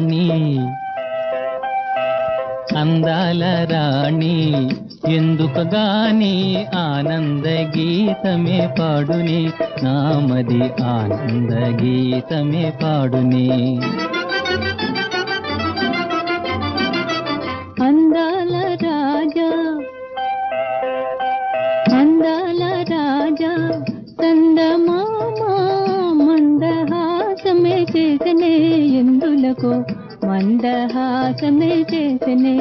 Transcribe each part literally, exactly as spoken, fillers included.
రాణి అందాల రాణి ఎందుకు గాని ఆనంద గీతమే పాడుని నామది ఆనంద గీతమే పాడుని అందాల రాజా అందాల రాజా చందమామ మందహాసమే చేసనే ఎందులకు మందహాసమే చేసనే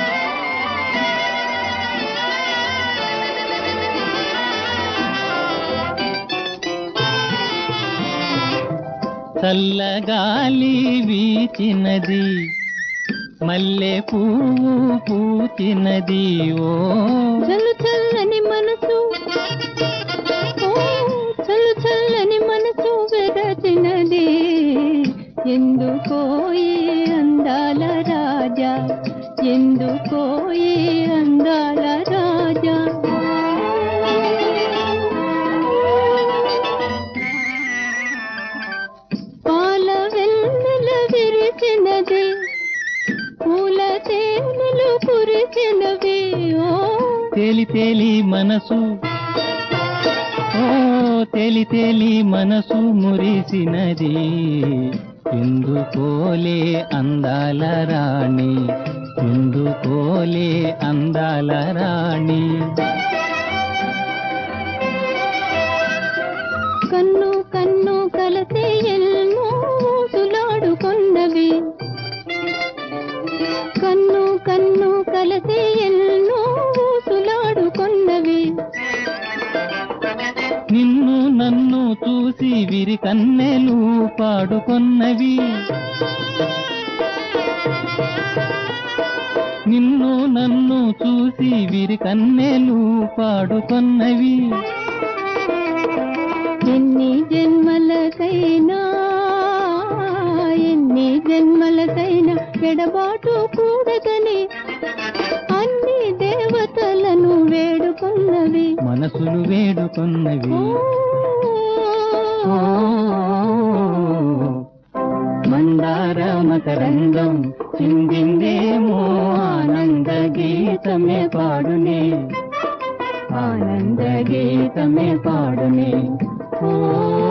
చల్లగాలి వీచినది మల్లె పువ్వు పూచినది ఓ చల్లు చల్లని మనసు ఓ చల్లు చల్లని మనసు వెరచినది ఎందుకో ఈ అందాల రాజా ఎందుకో ఈ అందాల రాజా పాల వెన్నెల విరిచినది పూల తేనెలు కురిచినవి ఓ తేలి తేలి మనసు ఓ తేలి తేలి మనసు మురిసినది ఎందుకోలే అందాల రాణి ఎందుకోలే అందాల రాణి కన్ను కన్ను కలతే ఎన్నో సులాడుకొన్నవి కన్ను కన్ను కలతే ఎన్నో సులాడుకొన్నవి నిన్ను నన్ను చూసి విరి కన్నెలు పాడుకొన్నవి నిన్ను నన్ను చూసి విరి కన్నెలు పాడుకొన్నవి ఎన్ని జన్మలకైనా ఎన్ని జన్మలకైనా ఎడబాటు కూడదని అన్ని దేవతలను వేడుకొన్నవి మనసులు వేడుకొన్నవి మందార మకరందం చిందిందేమో ఆనంద గీతమే పాడునే ఆనంద గీతమే పాడునే ఓ